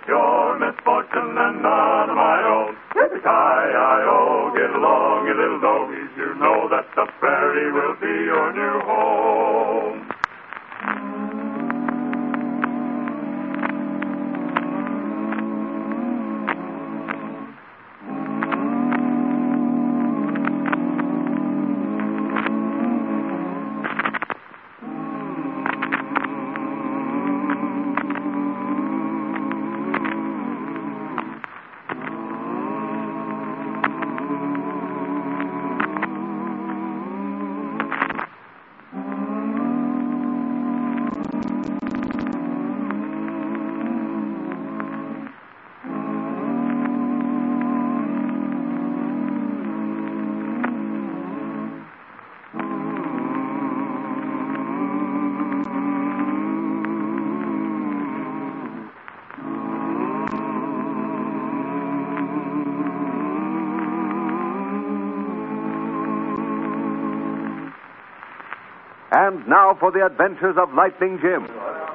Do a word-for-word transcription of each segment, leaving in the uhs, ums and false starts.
Your misfortune and none of my own. Yippee-ki-yi-o, get along, you little doggies. You know that the prairie will be your new home. And now for the adventures of Lightning Jim.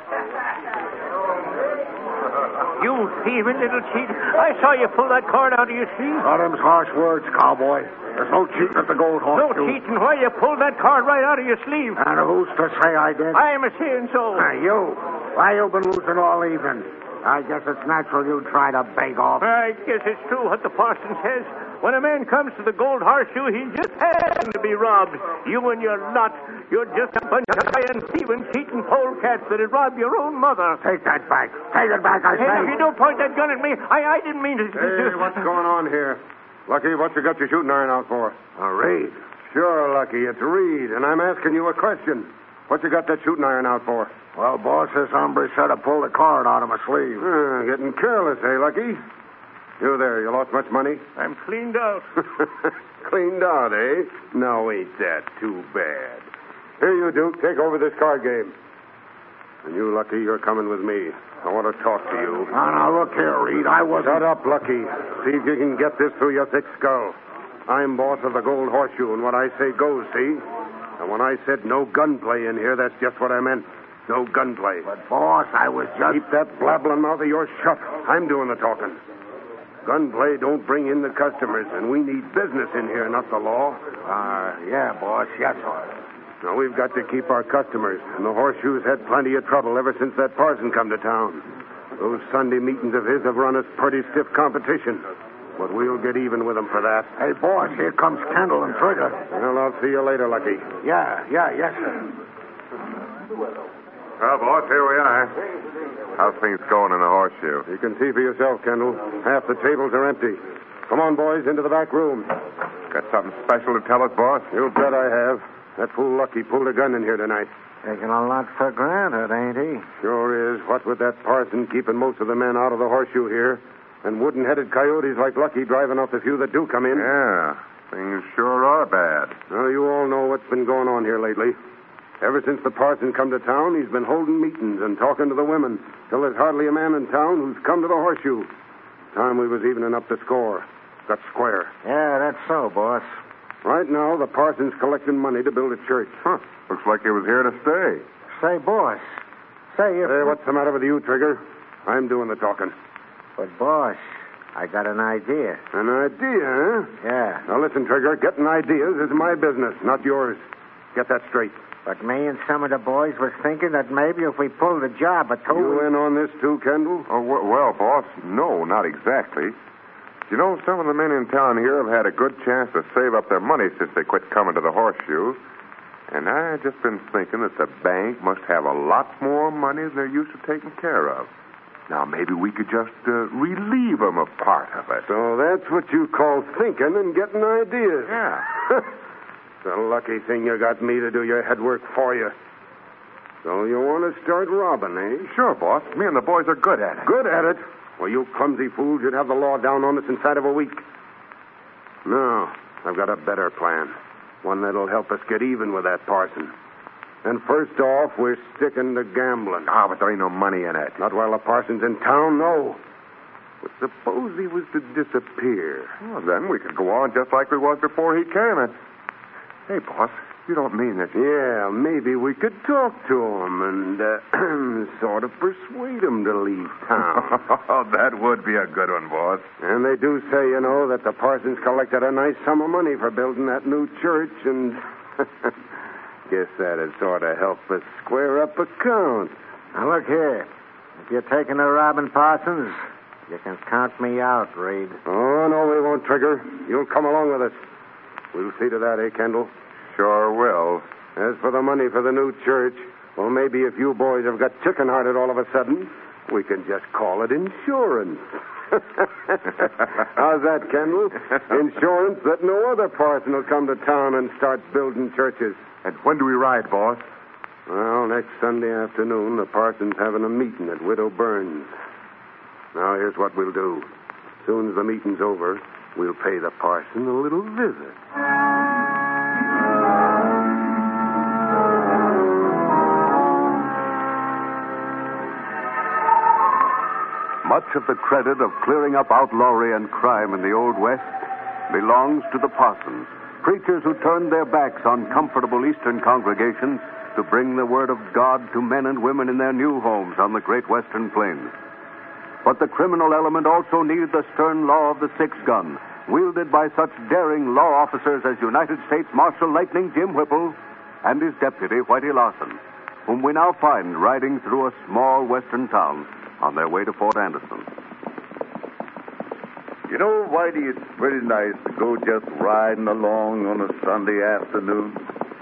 You thieving little cheat. I saw you pull that card out of your sleeve. Oh, them's harsh words, cowboy. There's no cheating at the Gold Horse. No cheating. Why, you pulled that card right out of your sleeve. And who's to say I did? I am a saying so. Uh, you. Why, you've been losing all evening. I guess it's natural you try to beg off. I guess it's true what the parson says. When a man comes to the Gold Horseshoe, he just has to be robbed. You and your lot, you're just a bunch of lying, thieving, cheating polecats that'd rob your own mother. Take that back. Take it back, I Hey, say. if you don't point that gun at me, I, I didn't mean to... Hey, what's going on here? Lucky, what you got your shooting iron out for? A raid. Sure, Lucky, it's Reed, and I'm asking you a question. What you got that shooting iron out for? Well, boss, this hombre said to pull the card out of my sleeve. Uh, getting careless, eh, Lucky? You there, you lost much money? I'm cleaned out. Cleaned out, eh? No, ain't that too bad. Here you, Duke, take over this card game. And you, Lucky, you're coming with me. I want to talk to you. Now, now, look here, Reed. I wasn't... Shut up, Lucky. See if you can get this through your thick skull. I'm boss of the Gold Horseshoe, and what I say goes, see? And when I said no gunplay in here, that's just what I meant. No gunplay. But, boss, I was just... Keep that blabbling mouth of yours shut. I'm doing the talking. Gunplay don't bring in the customers, and we need business in here, not the law. Uh, yeah, boss. Yes, sir. Now, we've got to keep our customers, and the Horseshoe's had plenty of trouble ever since that parson come to town. Those Sunday meetings of his have run us pretty stiff competition. But we'll get even with them for that. Hey, boss, here comes Kendall and Trigger. Well, I'll see you later, Lucky. Yeah, yeah, yes, sir. Well, boss, here we are. How's things going in the Horseshoe? You can see for yourself, Kendall. Half the tables are empty. Come on, boys, into the back room. Got something special to tell us, boss? You bet I have. That fool Lucky pulled a gun in here tonight. Taking a lot for granted, ain't he? Sure is. What with that parson keeping most of the men out of the Horseshoe here, and wooden-headed coyotes like Lucky driving off the few that do come in. Yeah, things sure are bad. Well, you all know what's been going on here lately. Ever since the parson come to town, he's been holding meetings and talking to the women, till there's hardly a man in town who's come to the Horseshoe. Time we was evening up the score. Got square. Yeah, that's so, boss. Right now, the parson's collecting money to build a church. Huh. Looks like he was here to stay. Say, boss. Say, if... Hey, what's the matter with you, Trigger? I'm doing the talking. But, boss, I got an idea. An idea, huh? Yeah. Now, listen, Trigger, getting ideas is my business, not yours. Get that straight. But me and some of the boys was thinking that maybe if we pulled the job or two... You in on this, too, Kendall? Oh, w- well, boss, no, not exactly. You know, some of the men in town here have had a good chance to save up their money since they quit coming to the Horseshoe. And I've just been thinking that the bank must have a lot more money than they're used to taking care of. Now, maybe we could just uh, relieve them of part of it. So that's what you call thinking and getting ideas. Yeah. It's a lucky thing you got me to do your head work for you. So you want to start robbing, eh? Sure, boss. Me and the boys are good at it. Good at it? Well, you clumsy fools, you'd have the law down on us inside of a week. No, I've got a better plan. One that'll help us get even with that parson. And first off, we're sticking to gambling. Ah, but there ain't no money in it. Not while the parson's in town, no. But suppose he was to disappear. Well, then we could go on just like we was before he came. And... Hey, boss, You don't mean that... Yeah, maybe we could talk to him and uh, sort of persuade him to leave town. Oh, that would be a good one, boss. And they do say, you know, that the Parsons collected a nice sum of money for building that new church, and guess that'd sort of help us square up accounts. Now, look here. If you're taking a robbing, Parsons, you can count me out, Reed. Oh, no, we won't, Trigger. You'll come along with us. We'll see to that, eh, Kendall? Sure will. As for the money for the new church, well, maybe if you boys have got chicken-hearted all of a sudden, we can just call it insurance. How's that, Kendall? Insurance that no other parson will come to town and start building churches. And when do we ride, boss? Well, next Sunday afternoon, the parson's having a meeting at Widow Burns. Now, here's what we'll do. As soon as the meeting's over, we'll pay the parson a little visit. Much of the credit of clearing up outlawry and crime in the Old West belongs to the parsons, preachers who turned their backs on comfortable Eastern congregations to bring the word of God to men and women in their new homes on the great Western plains. But the criminal element also needed the stern law of the six-gun, wielded by such daring law officers as United States Marshal Lightning Jim Whipple and his deputy, Whitey Larson, whom we now find riding through a small western town on their way to Fort Anderson. You know, Whitey, it's pretty nice to go just riding along on a Sunday afternoon.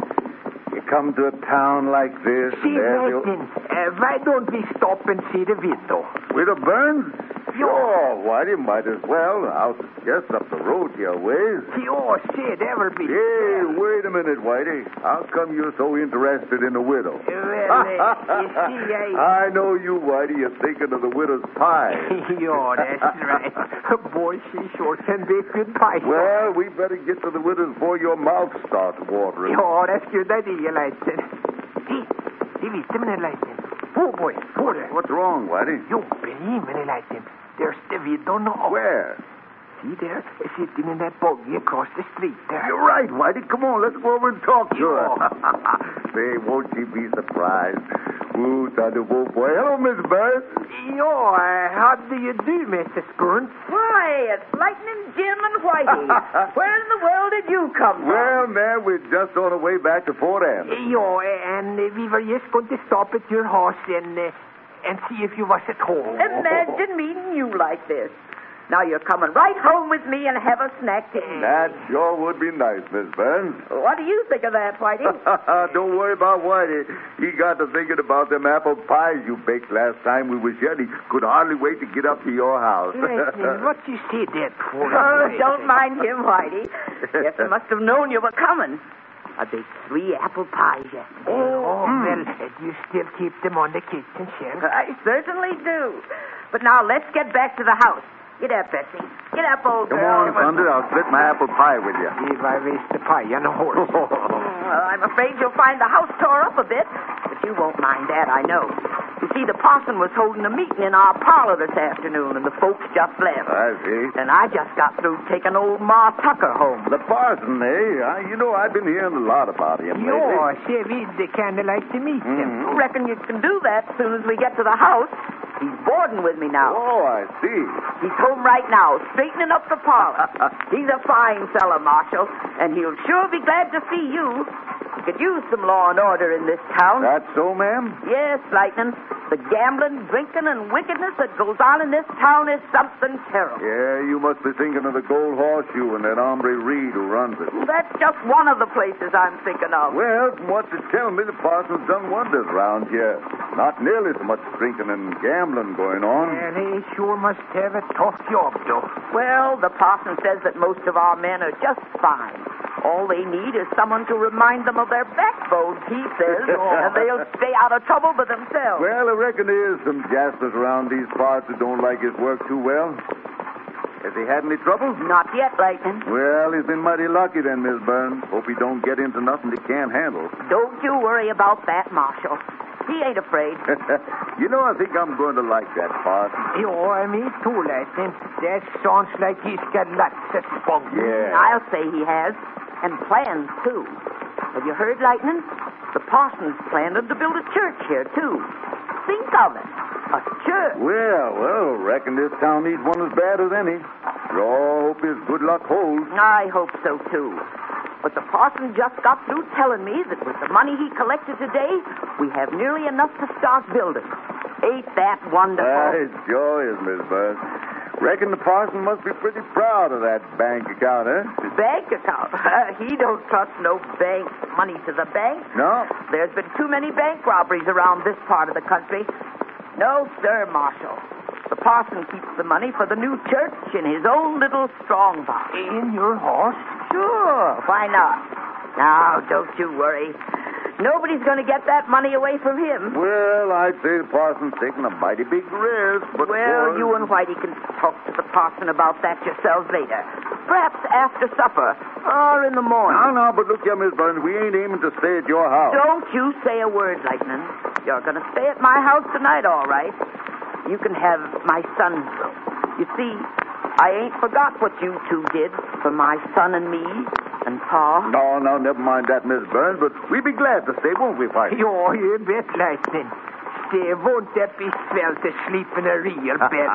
You come to a town like this, See, and there's your... Martin, uh, why don't we stop and see the widow? Widow Burns? Sure, Whitey, might as well. Out just up the road here a ways. Oh, say, that will be... Hey, wait a minute, Whitey. How come you're so interested in the widow? Well, uh, you see, I... I know you, Whitey. You're thinking of the widow's pie. Oh, that's right. Boy, she sure can bake good pie. Well, we better get to the widow's before your mouth starts watering. Oh, that's good idea, Lightning. Hey, hey, wait a minute, Lightning. Oh, boy, oh, there. What's wrong, Whitey? You believe me, Lightning. There's the widow now. Where? See there, sitting in that buggy across the street there. You're right, Whitey. Come on, let's go over and talk to her. Oh. Say, won't she be surprised? Ooh, thunderbolt boy. Hello, Miss Burns. Yo, uh, how do you do, Missus Burns? Why, it's Lightning Jim and Whitey. Where in the world did you come from? Well, man, we're just on our way back to Fort Anderson. Yo, and uh, we were just going to stop at your house and uh, and see if you was at home. Imagine meeting you like this. Now you're coming right home with me and have a snack to eat. That sure would be nice, Miss Burns. What do you think of that, Whitey? Don't worry about Whitey. He got to thinking about them apple pies you baked last time we was here. He could hardly wait to get up to your house. Lightning, what you say that for? Oh, don't mind him, Whitey. Guess he must have known you were coming. I baked three apple pies yesterday. Oh, mm. Well, uh, do you still keep them on the kitchen shelf? I certainly do. But now let's get back to the house. Get up, Betsy. Get up, old Come girl. on, Thunder. I'll split my apple pie with you. If I waste the pie on a horse. Well, I'm afraid you'll find the house tore up a bit, but you won't mind that, I know. You see, the parson was holding a meeting in our parlor this afternoon, and the folks just left. I see. And I just got through taking old Ma Tucker home. The parson, eh? Uh, you know, I've been hearing a lot about him Yo, lately. say, we'd kind of like to meet him. Mm-hmm. I reckon you can do that as soon as we get to the house. He's boarding with me now. Oh, I see. He's home right now, straightening up the parlor. He's a fine fellow, Marshal, and he'll sure be glad to see you. We could use some law and order in this town. That's so, ma'am? Yes, Lightning. The gambling, drinking, and wickedness that goes on in this town is something terrible. Yeah, you must be thinking of the Gold Horseshoe and that hombre Reed who runs it. That's just one of the places I'm thinking of. Well, from what you tell me, the parson's done wonders around here. Not nearly so much drinking and gambling going on. Yeah, they sure must have a tough job, though. Well, the parson says that most of our men are just fine. All they need is someone to remind them of their backbones, he says, and they'll stay out of trouble by themselves. Well, I reckon there is some jaspers around these parts who don't like his work too well. Has he had any trouble? Not yet, Lightning. Well, he's been mighty lucky then, Miss Burns. Hope he don't get into nothing he can't handle. Don't you worry about that, Marshal. He ain't afraid. You know, I think I'm going to like that parson. Yo, me too, Lightning. That sounds like he's got lots of spunk. Yeah. I'll say he has. And plans, too. Have you heard, Lightning? The parson's planning to build a church here, too. Think of it. A church. Well, well, reckon this town needs one as bad as any. We all hope his good luck holds. I hope so, too. But the parson just got through telling me that with the money he collected today, we have nearly enough to start building. Ain't that wonderful? Ah, it sure is, Miss Burns. Reckon the parson must be pretty proud of that bank account, eh? Bank account? He don't trust no bank money to the bank. No? There's been too many bank robberies around this part of the country. No, sir, Marshal. The parson keeps the money for the new church in his own little strong box. In your horse? Sure. Why not? Now, don't you worry. Nobody's going to get that money away from him. Well, I'd say the parson's taking a mighty big risk, but... Well, course... you and Whitey can talk to the parson about that yourselves later. Perhaps after supper or in the morning. No, no, but look here, Miss Burns, we ain't aiming to stay at your house. Don't you say a word, Lightning. You're going to stay at my house tonight, all right. You can have my son's room. You see, I ain't forgot what you two did for my son and me and Pa. No, no, never mind that, Miss Burns, but we'd be glad to stay, won't we, Whitey? Jo, you bet, Lightning. Det won't that be swell to sleep in a real bed.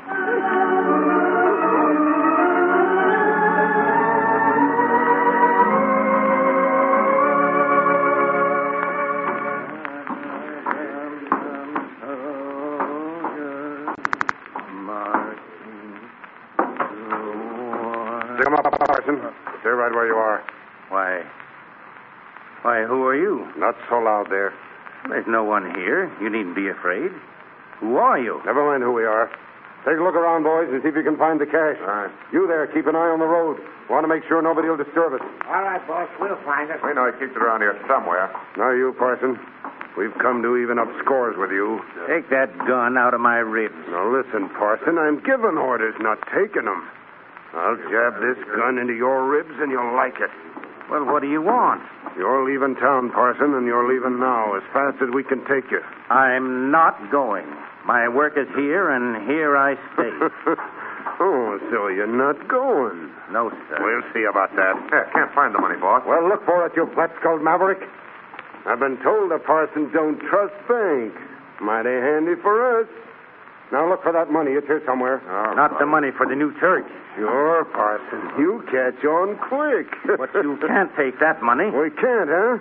Come up, Parson. Stay right where you are. Why, why, who are you? Not so loud there. There's no one here. You needn't be afraid. Who are you? Never mind who we are. Take a look around, boys, and see if you can find the cash. All right. You there, keep an eye on the road. Want to make sure nobody will disturb us. All right, boss, we'll find it. We know he keeps it around here somewhere. Now you, Parson. We've come to even up scores with you. Take that gun out of my ribs. Now listen, Parson, I'm giving orders, not taking them. I'll jab this gun into your ribs and you'll like it. Well, what do you want? You're leaving town, Parson, and you're leaving now as fast as we can take you. I'm not going. My work is here, and here I stay. Oh, so you're not going? No, sir. We'll see about that. Yeah, can't find the money, boss. Well, look for it, you flat-skulled maverick. I've been told the parsons don't trust banks. Mighty handy for us. Now look for that money. It's here somewhere. All Not right. the money for the new church. Sure, Parson. You catch on quick. But you can't take that money. We can't, huh?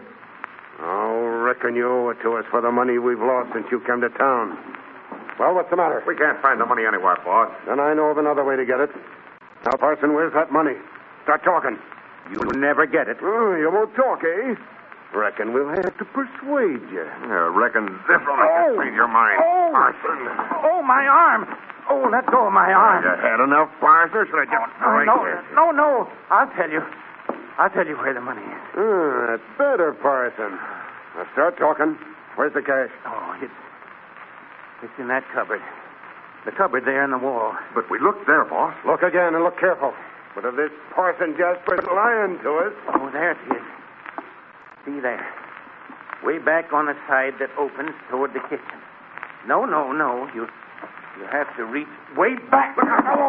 I reckon you owe it to us for the money we've lost since you came to town. Well, what's the matter? We can't find the money anywhere, boss. Then I know of another way to get it. Now, Parson, where's that money? Start talking. You'll never get it. Oh, you won't talk, eh? Reckon we'll have to persuade you. Yeah, reckon this will make Oh. you change your mind. Oh. Parson. Oh, my arm. Oh, let go of my arm. You had enough, Parson, or should I just Oh, break no, this? no, no. I'll tell you. I'll tell you where the money is. Ah, that's better, Parson. Now start talking. Where's the cash? Oh, it's, it's in that cupboard. The cupboard there in the wall. But we looked there, boss. Look again and look careful. But if this Parson Jasper's lying to us... Oh, there it is. See there. Way back on the side that opens toward the kitchen. No, no, no. You you have to reach way back. Oh,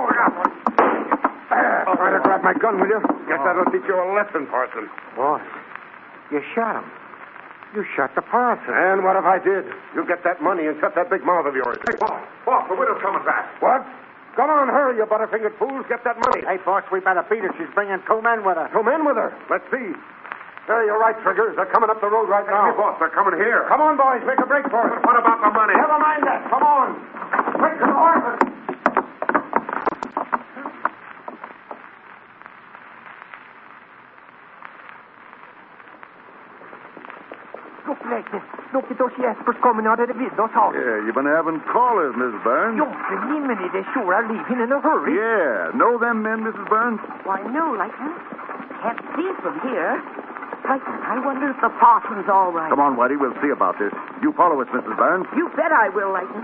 try to grab my gun, will you? Guess that'll teach you a lesson, Parson. Boss, you shot him. You shot the parson. And what if I did? You get that money and shut that big mouth of yours. Hey, boss. Boss, the widow's coming back. What? Come on, hurry, you butterfingered fools. Get that money. Hey, boss, we better beat her. She's bringing two men with her. Two men with her. Let's see. There, you're right, Triggers. They're coming up the road right now. Hey, boss, they're coming here. Come on, boys. Make a break for it. What about the money? Never mind that. Come on. Quick to the horses. Look, Lightning. Look at those Jaspers coming out of the windows house. Yeah, you've been having callers, Missus Burns. Jo, for himlen, they sure are leaving in a hurry. Yeah. Know them men, Missus Burns? Why, no, Lightning. Can't see from here. Lightning, I wonder if the parson's all right. Come on, Whitey. We'll see about this. You follow us, Missus Burns. You bet I will, Lightning.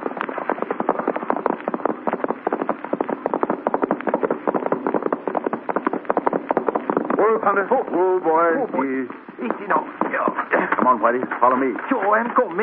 Whoa, Hunter. Whoa, boy. Oh, boy. Easy. Easy now. Come on, Whitey. Follow me. Joe, I'm coming.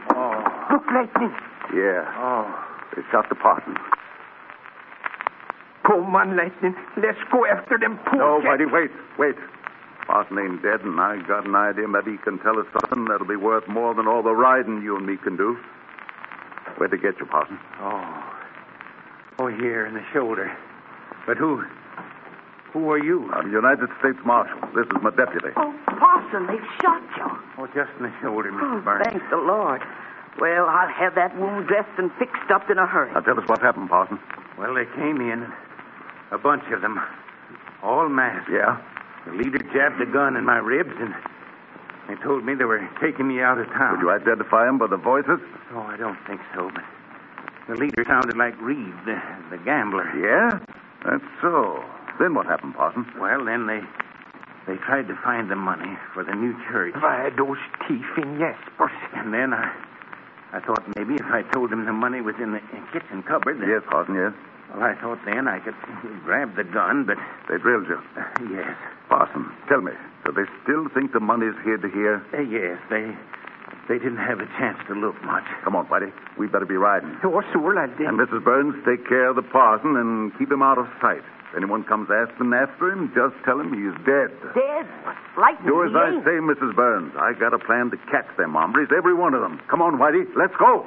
Oh. Look, Lightning. Yeah. Oh. They shot the parson. Come on, Lightning. Let's go after them poor No, cats. Whitey, wait, wait. Parson ain't dead, and I got an idea maybe he can tell us something that'll be worth more than all the riding you and me can do. Where'd they get you, Parson? Oh. Oh, here in the shoulder. But who... Who are you? I'm United States Marshal. This is my deputy. Oh, Parson, they've shot you. Oh, just in the shoulder, Mister Oh, Burns. thank the Lord. Well, I'll have that wound dressed and fixed up in a hurry. Now tell us what happened, Parson. Well, they came in, a bunch of them, all masked. Yeah? The leader jabbed a gun in my ribs, and they told me they were taking me out of town. Would you identify them by the voices? Oh, I don't think so, but the leader sounded like Reed, the, the gambler. Yeah? That's so. Then what happened, Parson? Well, then they they tried to find the money for the new church. Why, those thief in Jaspers. And then I I thought maybe if I told them the money was in the kitchen cupboard. That, Yes, Parson, yes. Well, I thought then I could grab the gun, but... They drilled you. Uh, yes. Parson, tell me, do they still think the money's hid here? Uh, yes, they they didn't have a chance to look much. Come on, Whitey. We better be riding. Oh, so I did. And Missus Burns, take care of the parson and keep him out of sight. If anyone comes asking after him, just tell him he's dead. Dead? Lightning, Do as he I ain't. say, Missus Burns. I got a plan to catch them hombres, every one of them. Come on, Whitey, let's go.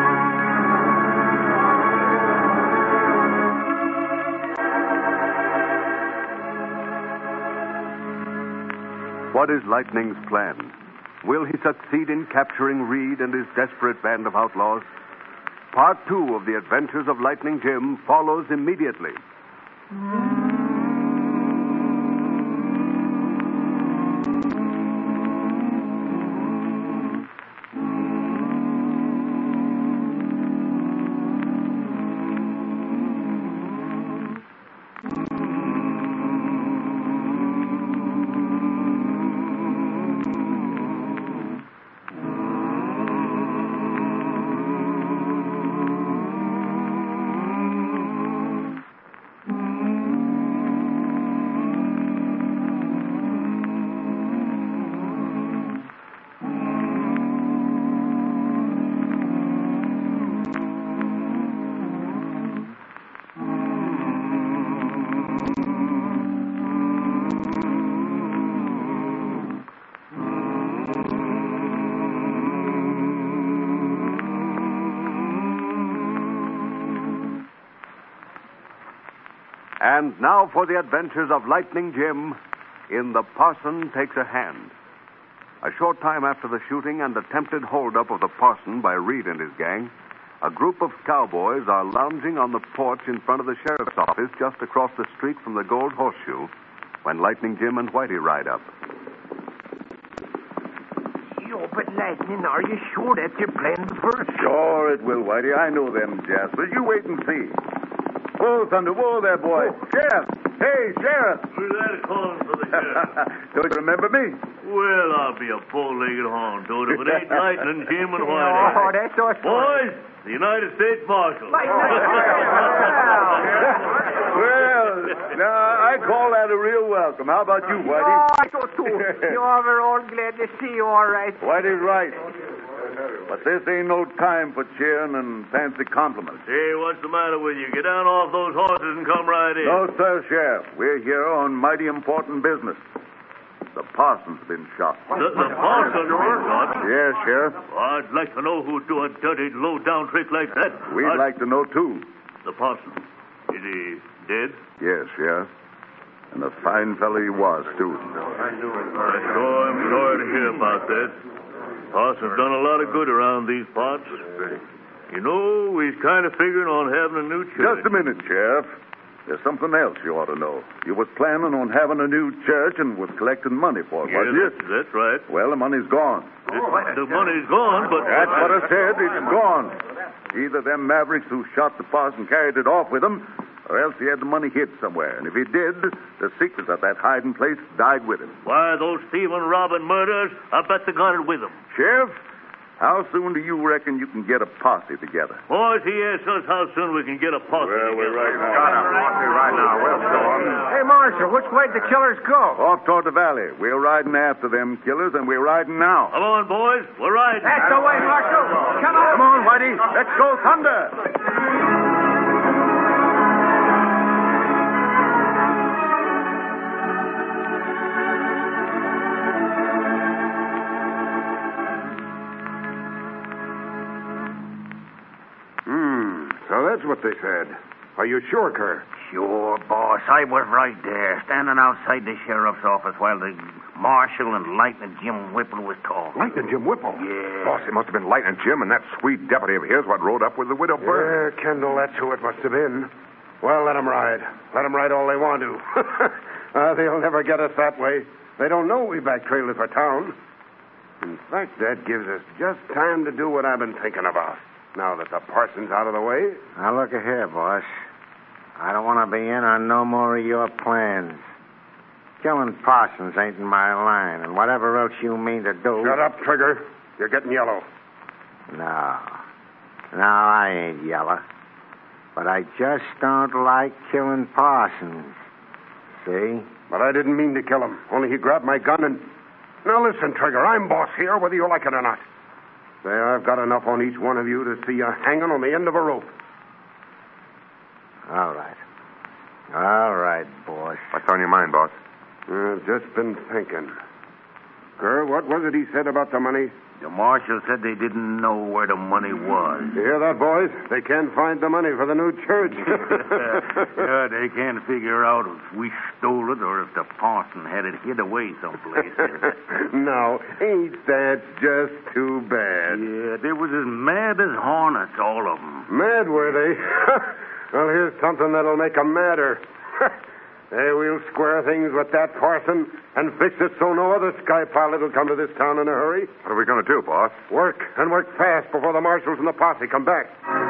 What is Lightning's plan? Will he succeed in capturing Reed and his desperate band of outlaws? Part two of the Adventures of Lightning Jim follows immediately. And now for the adventures of Lightning Jim in The Parson Takes a Hand. A short time after the shooting and attempted holdup of the parson by Reed and his gang, a group of cowboys are lounging on the porch in front of the sheriff's office just across the street from the Gold Horseshoe when Lightning Jim and Whitey ride up. Yo, but Lightning, are you sure that's your plan first? Sure it will, Whitey. I know them, Jasper. You wait and see. Whoa, Thunder. Whoa there, boy. Oh. Sheriff. Hey, Sheriff. Who's that calling for the sheriff? Don't you remember me? Well, I'll be a bow-legged hound, dude, if it ain't Lightning Jim and Whitey. Oh, that's awesome. Boys, the United States Marshal. Well, now, I call that a real welcome. How about you, Whitey? Oh, I do too. You are, we're all glad to see you, all right. Whitey's right. But this ain't no time for cheering and fancy compliments. Hey, what's the matter with you? Get down off those horses and come right in. No, sir, Sheriff. We're here on mighty important business. The parson's been shot. The, the parson was shot? Yes, Sheriff. I'd like to know who'd do a dirty, low-down trick like that. We'd I'd... like to know, too. The parson. Is he dead? Yes, Sheriff. And a fine fellow he was, too. I sure am sorry to hear about that. Parson's done a lot of good around these parts. You know, he's kind of figuring on having a new church. Just a minute, Sheriff. There's something else you ought to know. You was planning on having a new church and was collecting money for it, Yeah, wasn't you? that's, that's right. Well, the money's gone. It, the money's gone, but... That's what I said. It's gone. Either them mavericks who shot the parson carried it off with him, or else he had the money hid somewhere. And if he did, the secret of that hiding place died with him. Why, those thieving, robbing murderers, I bet they got it with them. Sheriff, how soon do you reckon you can get a posse together? Boys, he asks us how soon we can get a posse Well, we're together. right now. Got a posse right now. We'll go on. Hey, Marshal, which way did the killers go? Off toward the valley. We're riding after them killers, and we're riding now. Come on, boys. We're riding. That's the way, Marshal. Come on. Come on, Whitey. Let's go, Thunder. what they said. Are you sure, Kerr? Sure, boss. I was right there, standing outside the sheriff's office while the marshal and Lightning Jim Whipple was talking. Lightning Jim Whipple? Yeah. Boss, it must have been Lightning Jim and that sweet deputy of his what rode up with the widow Burns. Yeah, Kendall, that's who it must have been. Well, let 'em ride. Let 'em ride all they want to. uh, they'll never get us that way. They don't know we backtrailed for town. In fact, that gives us just time to do what I've been thinking about. Now that the parson's out of the way. Now, look here, boss. I don't want to be in on no more of your plans. Killing Parsons ain't in my line, and whatever else you mean to do... Shut up, Trigger. You're getting yellow. No. No, I ain't yellow. But I just don't like killing Parsons. See? But I didn't mean to kill him. Only he grabbed my gun and... Now listen, Trigger, I'm boss here, whether you like it or not. There, I've got enough on each one of you to see you hanging on the end of a rope. All right. All right, boss. What's on your mind, boss? I've just been thinking. Kerr, what was it he said about the money? The marshal said they didn't know where the money was. You hear that, boys? They can't find the money for the new church. Yeah, they can't figure out if we stole it or if the parson had it hid away someplace. No, ain't that just too bad? Yeah, they was as mad as hornets, all of them. Mad, were they? Well, here's something that'll make 'em madder. Hey, we'll square things with that parson and fix it so no other sky pilot will come to this town in a hurry. What are we going to do, boss? Work, and work fast before the marshals and the posse come back.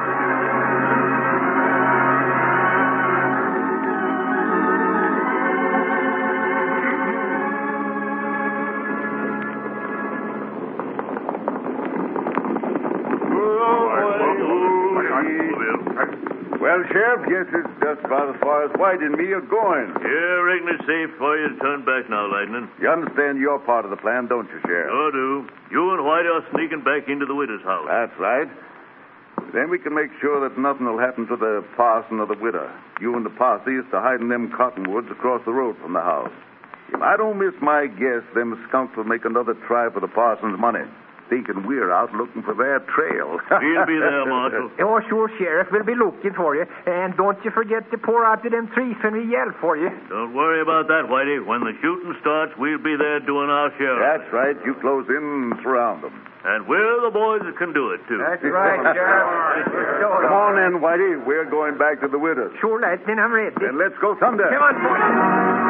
Well, Sheriff, guess it's just about as far as White and me are going. Yeah, reckon it's safe for you to turn back now, Lightning. You understand your part of the plan, don't you, Sheriff? Sure do. You and White are sneaking back into the widow's house. That's right. Then we can make sure that nothing will happen to the parson or the widow. You and the posse is to hide in them cottonwoods across the road from the house. If I don't miss my guess, them skunks will make another try for the parson's money, thinking we're out looking for their trail. We'll be there, Marshal. Oh, sure, Sheriff. We'll be looking for you. And don't you forget to pour out to them trees when we yell for you. Don't worry about that, Whitey. When the shooting starts, we'll be there doing our share. That's right. You close in and surround them. And we're the boys that can do it, too. That's right, Sheriff. Come on then, Whitey. We're going back to the widow's. Sure, Lightning, I'm ready. Then let's go thunder. Come on, boys.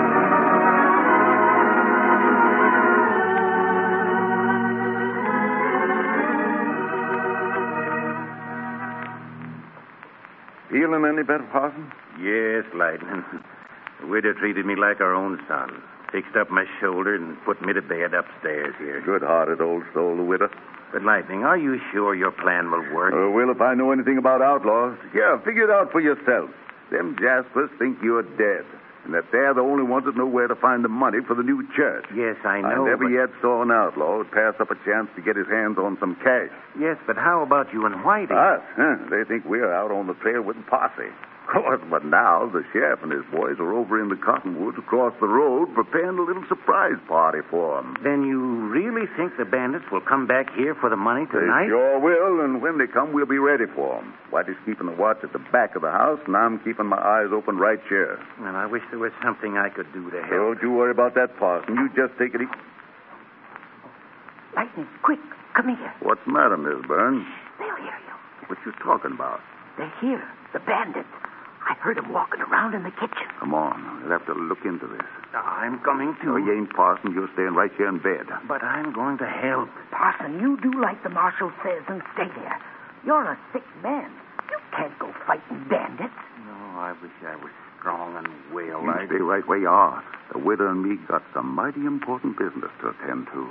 Feeling any better, Parson? Yes, Lightning. The widow treated me like her own son. Fixed up my shoulder and put me to bed upstairs here. Good-hearted old soul, the widow. But, Lightning, are you sure your plan will work? Uh, well, if I know anything about outlaws. Yeah, figure it out for yourself. Them Jaspers think you're dead, and that they're the only ones that know where to find the money for the new church. Yes, I know. I never but... yet saw an outlaw who'd pass up a chance to get his hands on some cash. Yes, but how about you and Whitey? Us? Huh? They think we're out on the trail with the posse. Of course, but now the sheriff and his boys are over in the cottonwoods across the road preparing a little surprise party for them. Then you really think the bandits will come back here for the money They tonight? sure will, and when they come, we'll be ready for them. Whitey's keeping the watch at the back of the house, and I'm keeping my eyes open right here. And I wish there was something I could do to help. Don't you worry about that, Parson. You just take it easy. Lightning, quick, come here. What's the matter, Miss Burns? They'll hear you. What you talking about? They're here, the bandits. I heard them walking around in the kitchen. Come on. We'll have to look into this. I'm coming to. No, you ain't Parson. You're staying right here in bed. But I'm going to help. Parson, you do like the marshal says and stay there. You're a sick man. You can't go fighting bandits. No, I wish I was strong and well. You I... stay right where you are. The widow and me got some mighty important business to attend to.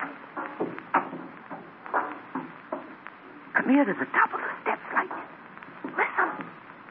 Come here to the top of the steps, Lightning. Listen.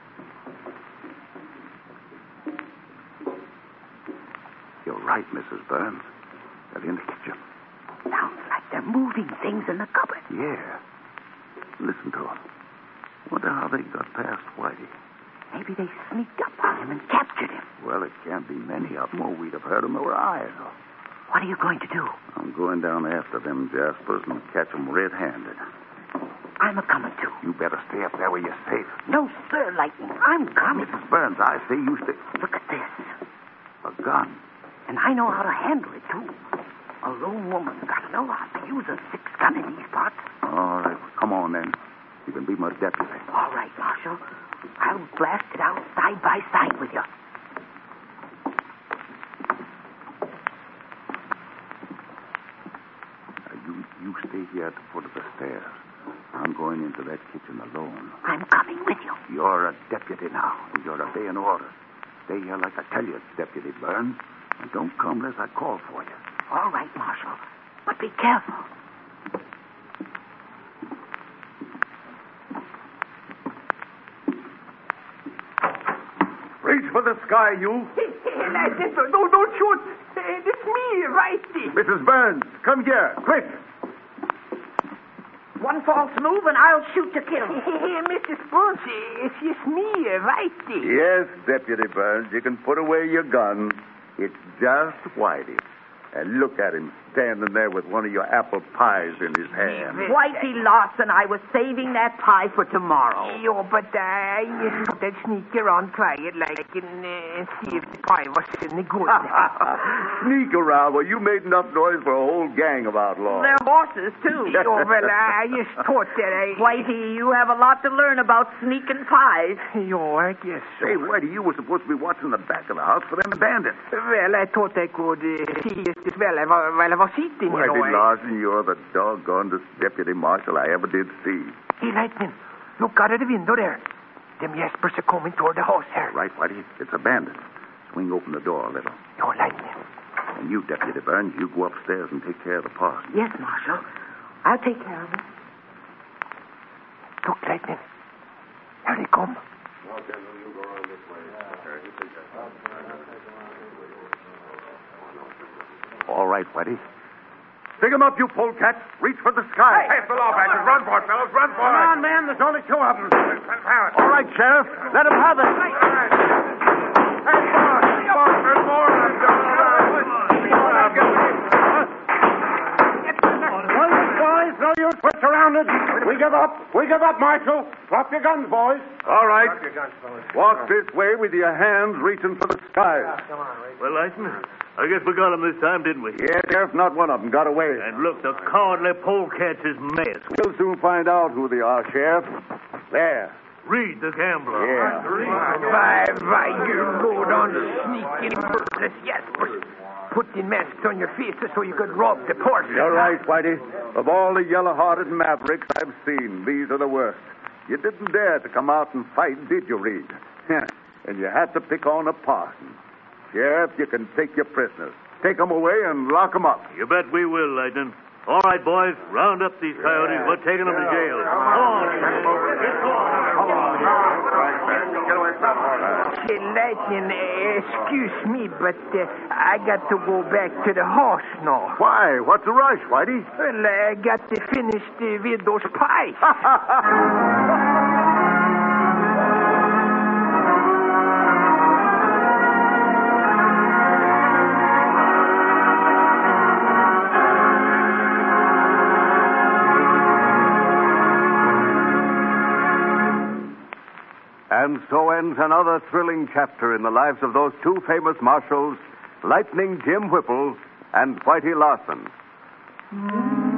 You're right, Missus Burns. They're in the kitchen. Sounds like they're moving things in the cupboard. Yeah. Listen to them. Wonder how they got past Whitey. Maybe they sneaked up on him and captured him. Well, it can't be many of them, or we'd have heard them over eyes. What are you going to do? I'm going down after them Jaspers and catch them red-handed. I'm a-coming too. You better stay up there where you're safe. No, sir, Lightning. I'm coming. Missus Burns, I say you stay. Look at this. A gun. And I know how to handle it, too. A lone woman's got to know how to use a six-gun in these parts. All right, come on then. You can be my deputy. All right, Marshal. I'll blast it out side by side with you. Uh, you, you stay here at the foot of the stairs. I'm going into that kitchen alone. I'm coming with you. You're a deputy now. You're obeying orders. Stay here like I tell you, Deputy Burns. And don't come unless I call for you. All right, Marshal. But be careful. Reach for the sky, you. No, don't shoot. It's me, Righty. Missus Burns, come here, quick. One false move and I'll shoot to kill. Missus Burns, it's just me, Righty. Yes, Deputy Burns, you can put away your gun. It's just Whitey. And look at him standing there with one of your apple pies in his hand. Whitey Larson, I was saving that pie for tomorrow. Yo, but I just thought I'd sneak around quiet like and uh, see if the pie was any good. Sneak around? Well, you made enough noise for a whole gang of outlaws. They're horses, too. Yo, well, I just thought that I... Whitey, you have a lot to learn about sneaking pies. Yo, I guess so. Hey, Whitey, you were supposed to be watching the back of the house for them bandits. Well, I thought I could uh, see it as well while I was eating, you know. Whitey Larson, you're the doggonedest deputy marshal I ever did see. Hey, Lightning, look out of the window there. Them Jaspers are coming toward the house here. Right, Whitey. It's a bandit. Swing open the door a little. Yo, Lightning. And you, Deputy Burns, you go upstairs and take care of the parson. Yes, Marshal. I'll take care of him. Look, Lightning. Here they come. All right, Whitey. Pick him up, you polecat. Reach for the sky. Hey, the law badges. Run for it, fellows. Run for it. Come on, man. There's only two of them. All right, Sheriff. Let him have it. Hey, boss. Boss, there's more. Boys, no use. We're surrounded. We give up. We give up, Marshal. Drop your guns, boys. All right. Drop your guns, fellas. Walk this way with your hands reaching for the sky. Come on, Ray. Well, Lightning, I guess we got him this time, didn't we? Yeah, Sheriff, not one of them got away. And look, the cowardly polecats is masked. We'll soon find out who they are, Sheriff. There. Reed the gambler. Yeah. Bye, bye, you go down sneaking burglars, Jaspers. Putting masks on your faces so you could rob the portion. You're right, Whitey. Of all the yellow-hearted mavericks I've seen, these are the worst. You didn't dare to come out and fight, did you, Reed? And you had to pick on a parson. Sheriff, you can take your prisoners. Take them away and lock them up. You bet we will, Lightning. All right, boys, round up these coyotes. We're taking them to jail. Come on. Hey, Lightning, uh, excuse me, but uh, I got to go back to the house now. Why? What's the rush, Whitey? Well, I got to finish uh, with those pies. And so ends another thrilling chapter in the lives of those two famous marshals, Lightning Jim Whipple and Whitey Larson.